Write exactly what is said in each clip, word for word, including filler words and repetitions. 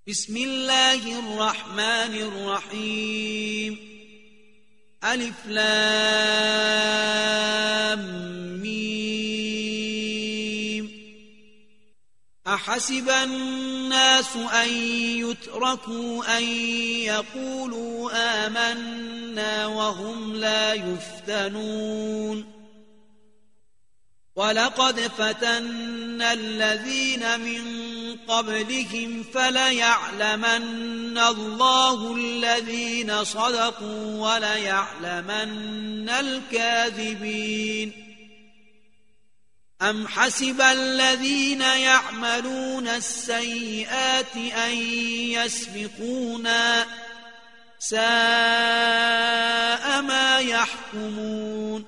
بسم الله الرحمن الرحيم ألف لام ميم أحسب الناس أن يتركوا أن يقولوا آمنا وهم لا يفتنون ولقد فتنا الذين من قبلهم فليعلمن الله الذين صدقوا وليعلمن الكاذبين أم حسب الذين يعملون السيئات أن يسبقونا ساء ما يحكمون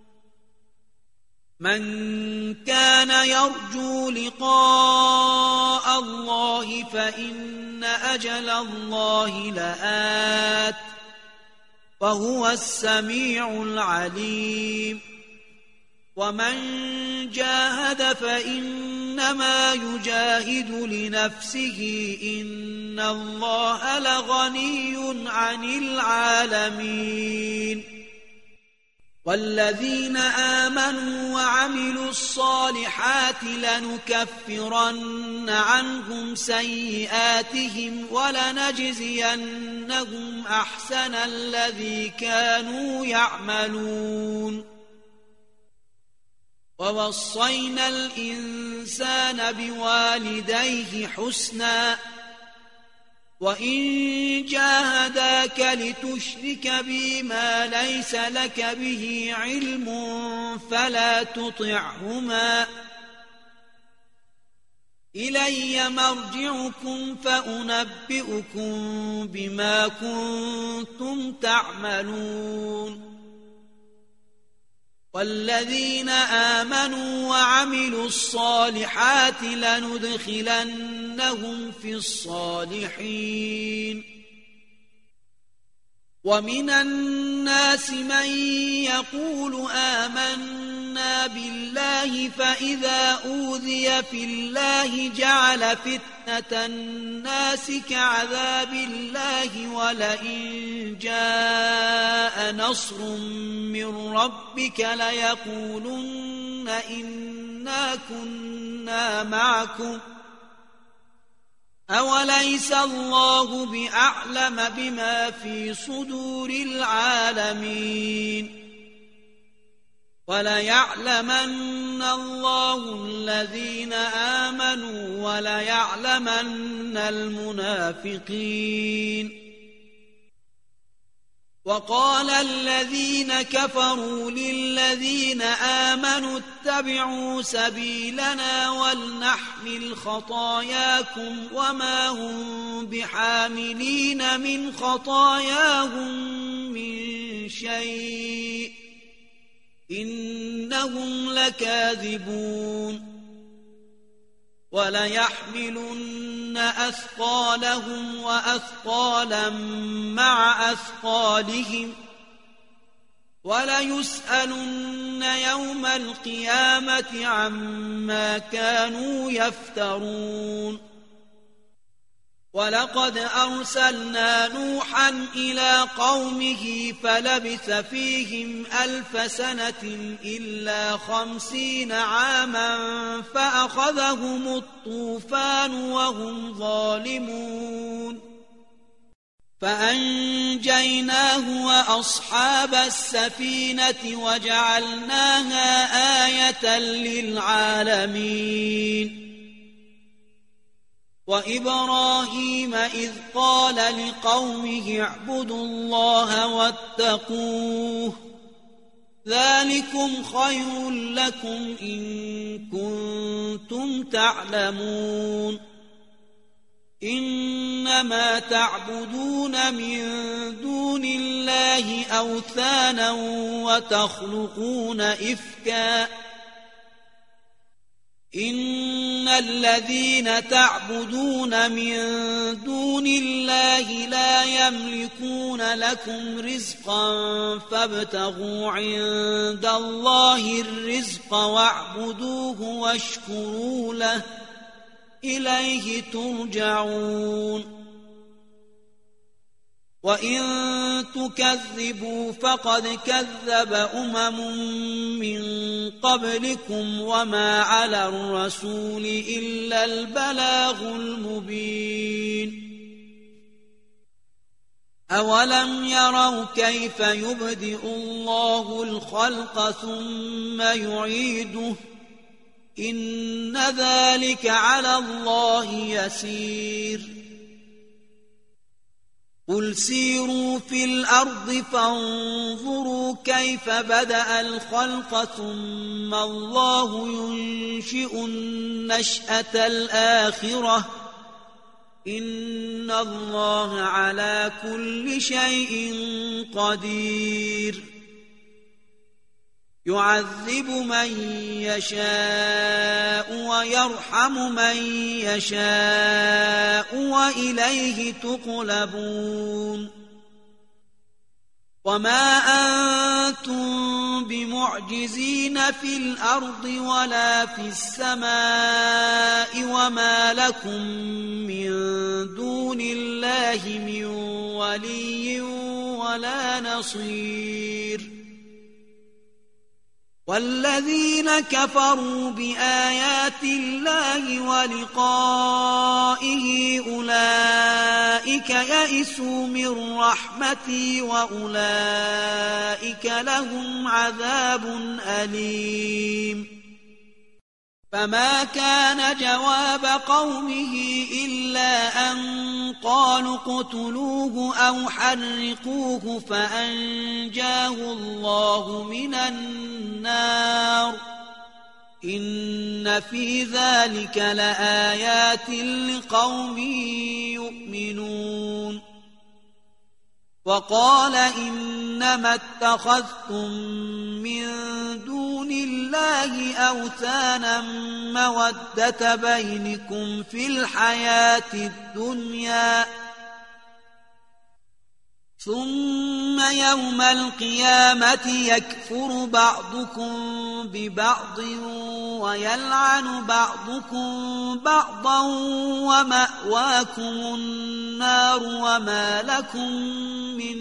من كان يرجو لقاء الله فإن أجل الله لآت وهو السميع العليم ومن جاهد فإنما يجاهد لنفسه إن الله لغني عن العالمين والذين آمنوا وعملوا الصالحات لنكفرن عنهم سيئاتهم ولنجزينهم أحسن الذي كانوا يعملون ووصينا الإنسان بوالديه حسنا وإن جاهداك لتشرك بي ما ليس لك به علم فلا تطعهما إلي مرجعكم فأنبئكم بما كنتم تعملون والذين آمنوا وعملوا الصالحات لندخلنهم في الصالحين ومن الناس من يقول آمنا بالله فإذا أوذي في الله جعل فتنة الناس كعذاب الله ولئن جاء نصر من ربك ليقولن إنا كنا معكم أوليس الله بأعلم بما في صدور العالمين وليعلمن الله الذين آمنوا وليعلمن المنافقين وقال الذين كفروا للذين آمنوا اتبعوا سبيلنا ولنحمل خطاياكم وما هم بحاملين من خطاياهم من شيء إنهم لكاذبون وليحملن أثقالهم وأثقالا مع أثقالهم وليسألن يوم القيامة عما كانوا يفترون ولقد أرسلنا نوحا إلى قومه فلبث فيهم ألف سنة إلا خمسين عاما فأخذهم الطوفان وهم ظالمون فأنجيناه وأصحاب السفينة وجعلناها آية للعالمين وإبراهيم إذ قال لقومه اعبدوا الله واتقوه ذلكم خير لكم إن كنتم تعلمون إنما تعبدون من دون الله أوثانا وتخلقون إفكا إن الذين تعبدون من دون الله لا يملكون لكم رزقا فابتغوا عند الله الرزق واعبدوه واشكروا له إليه ترجعون وإن تكذبوا فقد كذب أمم من قبلكم وما على الرسول إلا البلاغ المبين أولم يروا كيف يبدئ الله الخلق ثم يعيده إن ذلك على الله يسير قل سيروا في الأرض فانظروا كيف بدأ الخلق ثم الله ينشئ النشأة الآخرة إن الله على كل شيء قدير يعذب من يشاء ويرحم من يشاء وإليه تقلبون وما أنتم بمعجزين في الأرض ولا في السماء وما لكم من دون الله من ولي ولا نصير والذين كفروا بآيات الله ولقائه أولئك يئسوا من رحمتي وأولئك لهم عذاب أليم فما كان جواب قومه إلا أن قالوا اقتلوه أو حرقوه فأنجاه الله من النار إن في ذلك لآيات لقوم يؤمنون وقال إنما اتخذتم من دون الله أوثانا مودة بينكم في الحياة الدنيا ثم يوم القيامة يكفر بعضكم ببعض ويلعن بعضكم بعضا ومأواكم النار وما لكم من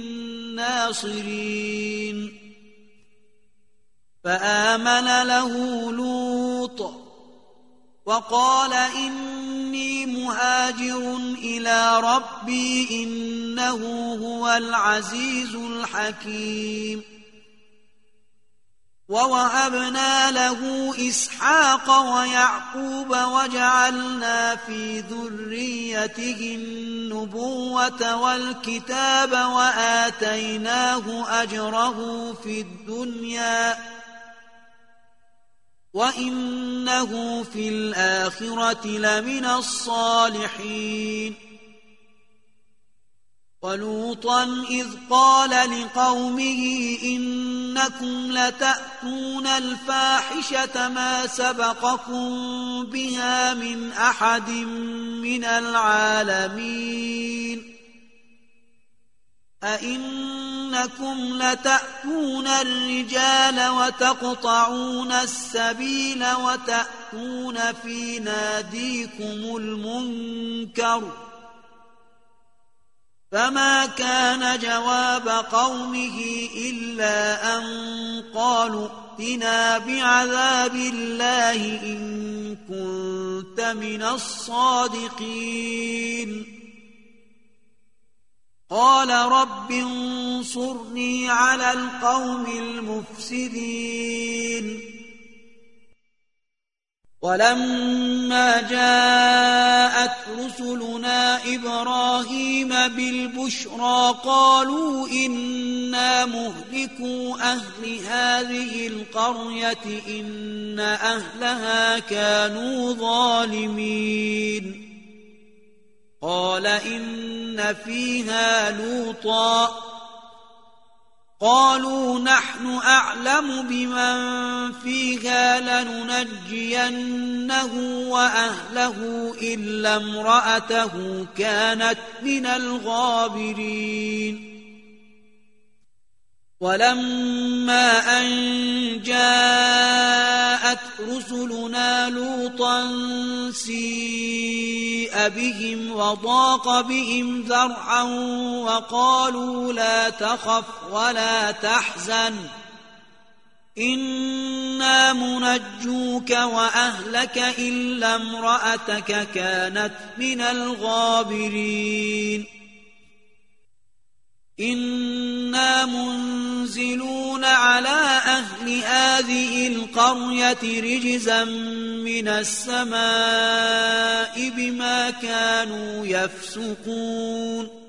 ناصرين فآمن له لوط وقال إني مهاجر إلى ربي إنه هو العزيز الحكيم ووهبنا له إسحاق ويعقوب وجعلنا في ذريته النبوة والكتاب وآتيناه أجره في الدنيا وإنه في الآخرة لمن الصالحين ولوطا إذ قال لقومه إنكم لتأتون الفاحشة ما سبقكم بها من أحد من العالمين أئنكم لتأتون الرجال وتقطعون السبيل وتأتون في ناديكم المنكر فما كان جواب قومه إلا أن قالوا ائتنا بعذاب الله إن كنت من الصادقين قال رب انصرني على القوم المفسدين ولما جاءت رسلنا إبراهيم بالبشرى قالوا إنا مهلكو أهل هذه القرية إن أهلها كانوا ظالمين قال إن فيها لوطا قالوا نحن أعلم بمن فيها لننجينه وأهله إلا امرأته كانت من الغابرين ولما أن جاءت رسلنا لوطا سيء بهم وضاق بهم ذرعا وقالوا لا تخف ولا تحزن إنا منجوك وأهلك إلا امرأتك كانت من الغابرين إنا منزلون على أهل هذه القرية رجزا من السماء بما كانوا يفسقون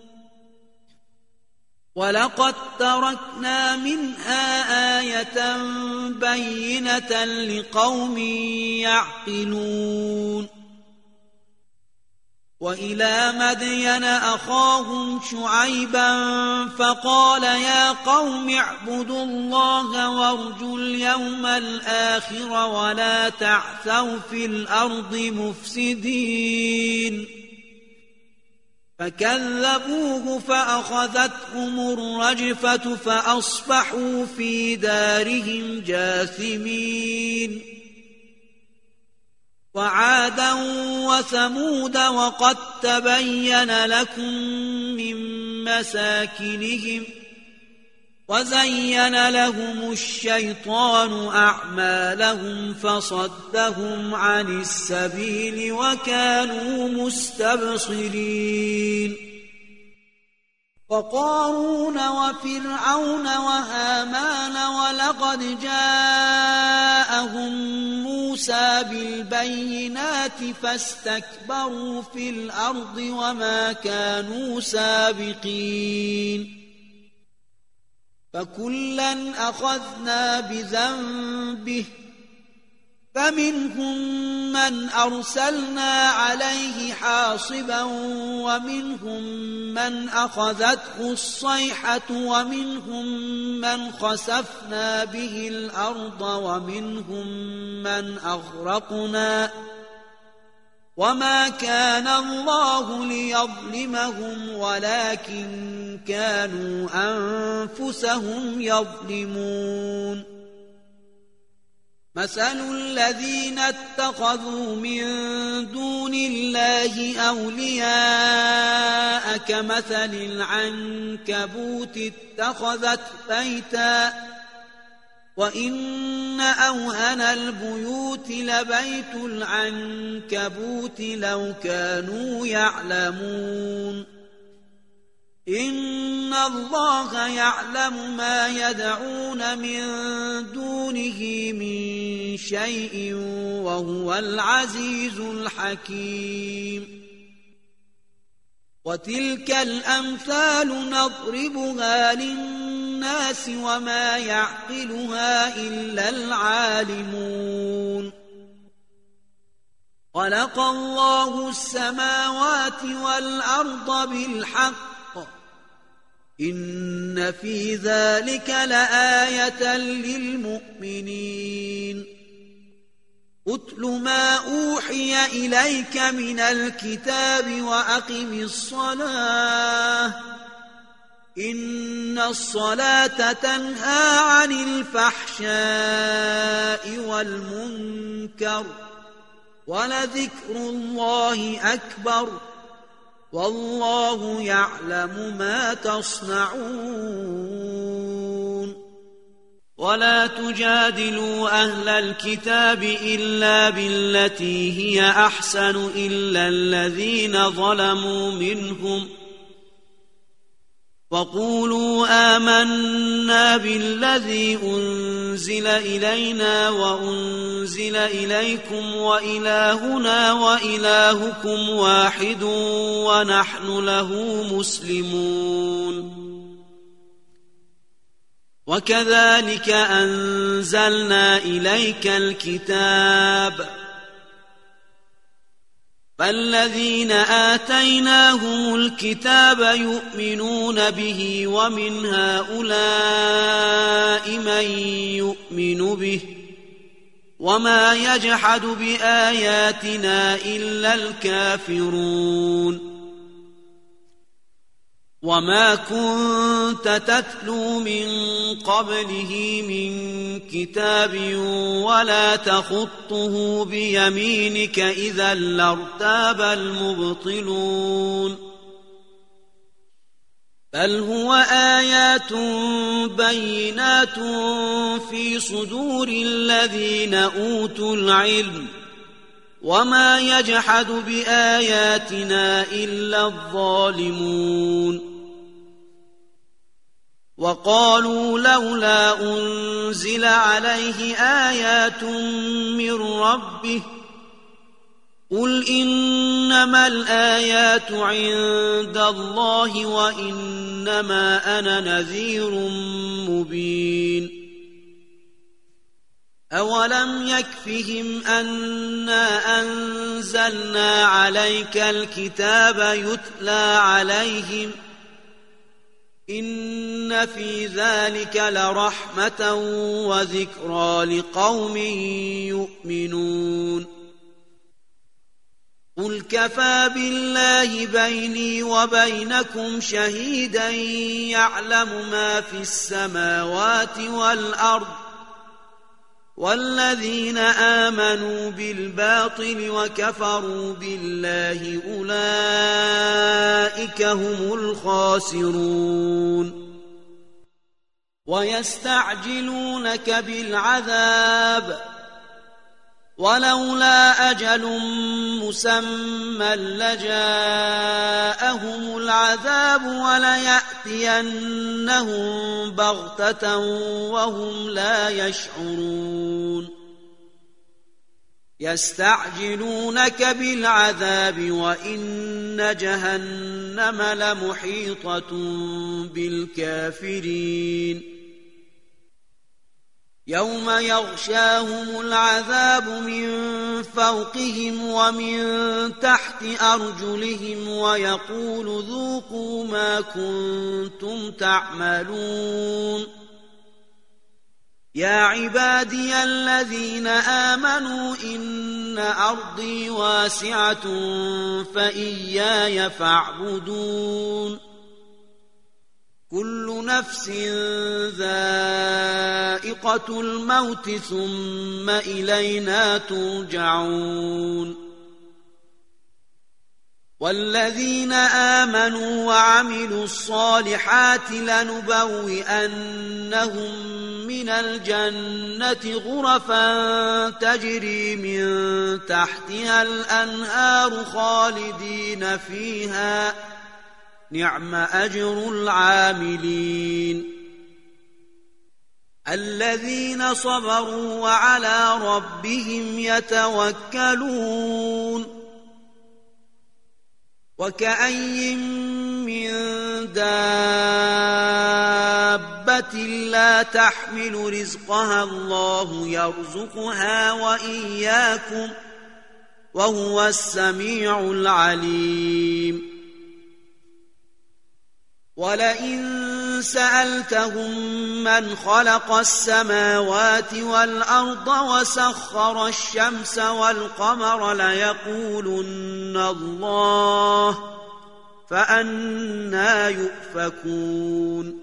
ولقد تركنا منها آية بينة لقوم يعقلون وإلى مدين أخاهم شعيبا فقال يا قوم اعبدوا الله وارجوا اليوم الآخر ولا تعثوا في الأرض مفسدين فكذبوه فأخذتهم الرجفة فأصبحوا في دارهم جاثمين وعادا وثمود وقد تبين لكم من مساكنهم وزين لهم الشيطان أعمالهم فصدهم عن السبيل وكانوا مستبصرين وقارون وفرعون وهامان ولقد جاءهم موسى بالبينات فاستكبروا في الأرض وما كانوا سابقين فكلا أخذنا بذنبه فمنهم من أرسلنا عليه حاصبا ومنهم من أخذته الصيحة ومنهم من خسفنا به الأرض ومنهم من أغرقنا وما كان الله ليظلمهم ولكن كانوا أنفسهم يظلمون مثل الذين اتخذوا من دون الله أولياء كمثل العنكبوت اتخذت بيتا وإن أوهن البيوت لبيت العنكبوت لو كانوا يعلمون إن الله يعلم ما يدعون من دونه من شيء وهو العزيز الحكيم وتلك الأمثال نضربها للناس وما يعقلها إلا العالمون خلق الله السماوات والأرض بالحق إن في ذلك لآية للمؤمنين أتل ما أوحي إليك من الكتاب وأقم الصلاة إن الصلاة تنهى عن الفحشاء والمنكر ولذكر الله أكبر والله يعلم ما تصنعون ولا تجادلوا أهل الكتاب إلا بالتي هي أحسن إلا الذين ظلموا منهم وقولوا آمنا بالذي أنزل إلينا وأنزل إليكم وإلهنا وإلهكم واحد ونحن له مسلمون وكذلك أنزلنا إليك الكتاب فالذين آتيناهم الكتاب يؤمنون به ومن هؤلاء من يؤمن به وما يجحد بآياتنا إلا الكافرون وما كنت تتلو من قبله من كتاب ولا تخطه بيمينك إذا لارتاب المبطلون بل هو آيات بينات في صدور الذين أوتوا العلم وما يجحد بآياتنا إلا الظالمون وقالوا لولا أنزل عليه آيات من ربه قل إنما الآيات عند الله وإنما أنا نذير مبين أولم يكفهم أنا أنزلنا عليك الكتاب يتلى عليهم إن في ذلك لرحمة وذكرى لقوم يؤمنون قل كفى بالله بيني وبينكم شهيدا يعلم ما في السماوات والأرض والذين آمنوا بالباطل وكفروا بالله أولئك هم الخاسرون ويستعجلونك بالعذاب ولولا أجل مسمى لجاءهم العذاب وليأتينهم بغتة وهم لا يشعرون يستعجلونك بالعذاب وإن جهنم لمحيطة بالكافرين يوم يغشاهم العذاب من فوقهم ومن تحت أرجلهم ويقول ذوقوا ما كنتم تعملون يا عبادي الذين آمنوا إن أرضي واسعة فإياي فاعبدون كل نفس ذائقة الموت ثم إلينا ترجعون والذين آمنوا وعملوا الصالحات لنبوئنهم من الجنة غرفا تجري من تحتها الأنهار خالدين فيها نعم أجر العاملين الذين صبروا وعلى ربهم يتوكلون وكأي من دابة لا تحمل رزقها الله يرزقها وإياكم وهو السميع العليم ولئن سألتهم من خلق السماوات والأرض وسخر الشمس والقمر ليقولن الله فأنى يؤفكون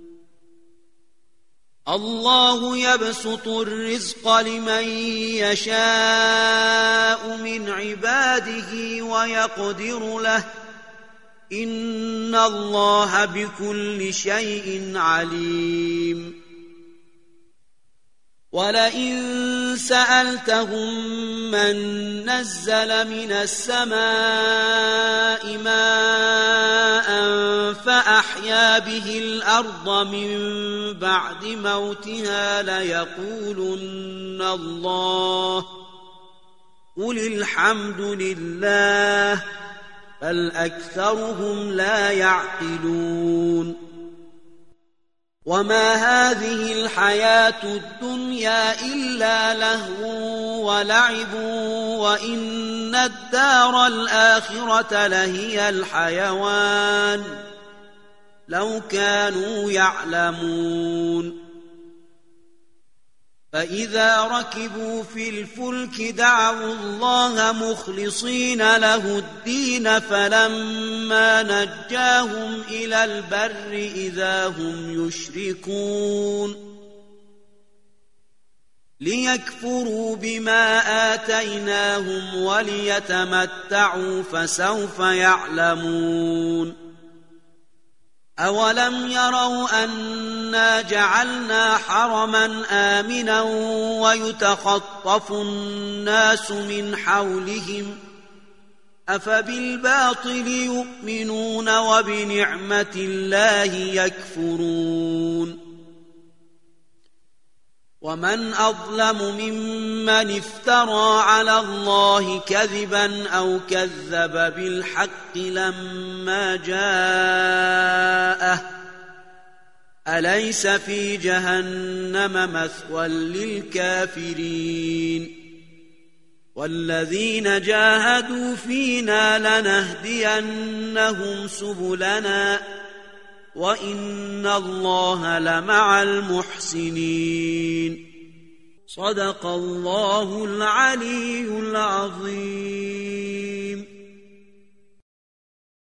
الله يبسط الرزق لمن يشاء من عباده ويقدر له إن الله بكل شيء عليم ولئن سألتهم من نزل من السماء ماء فأحيا به الأرض من بعد موتها ليقولن الله قل الحمد لله بل أكثرهم لا يعقلون وما هذه الحياة الدنيا إلا لهو ولعب وإن الدار الآخرة لهي الحيوان لو كانوا يعلمون فإذا ركبوا في الفلك دعوا الله مخلصين له الدين فلما نجاهم إلى البر إذا هم يشركون ليكفروا بما آتيناهم وليتمتعوا فسوف يعلمون أولم يروا أنا جعلنا حرما آمنا ويتخطف الناس من حولهم أفبالباطل يؤمنون وبنعمة الله يكفرون ومن أظلم ممن افترى على الله كذبا أو كذب بالحق لما جاءه أليس في جهنم مثوى للكافرين والذين جاهدوا فينا لنهدينهم سبلنا وإن الله لمع المحسنين صدق الله العلي العظيم.